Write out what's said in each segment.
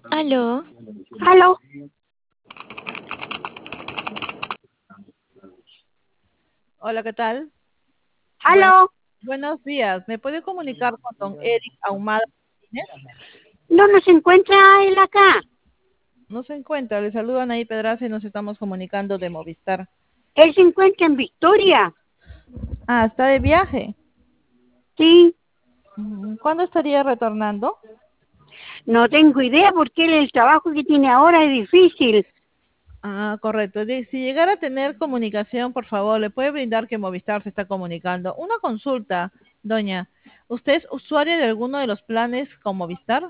Aló, ¿Aló? Hola, ¿qué tal? Bueno, ¿Aló? buenos días. ¿Me puede comunicar con don Eric Ahumada Martínez? No se encuentra él acá. No se encuentra. Le saludan ahí Pedraza y nos estamos comunicando de Movistar. Él se encuentra en Victoria. Ah, está de viaje. Sí, ¿Cuándo estaría retornando? no tengo idea porque el trabajo que tiene ahora es difícil. Ah, correcto. Si llegara a tener comunicación, por favor, le puede brindar que Movistar se está comunicando. Una consulta, doña. ¿Usted es usuaria de alguno de los planes con Movistar?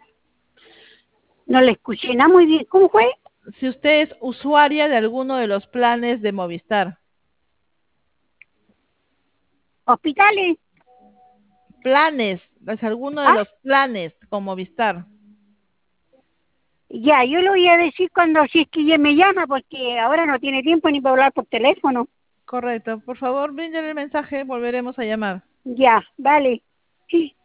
No le escuché nada muy bien. ¿Cómo fue? Si usted es usuaria de alguno de los planes de Movistar. ¿Hospitales? Planes, es alguno de Ah, los planes con Movistar. ya, yo lo voy a decir cuando, si es que ella me llama, porque ahora no tiene tiempo ni para hablar por teléfono. Correcto. Por favor, bríndele el mensaje, volveremos a llamar. Ya, vale. Sí.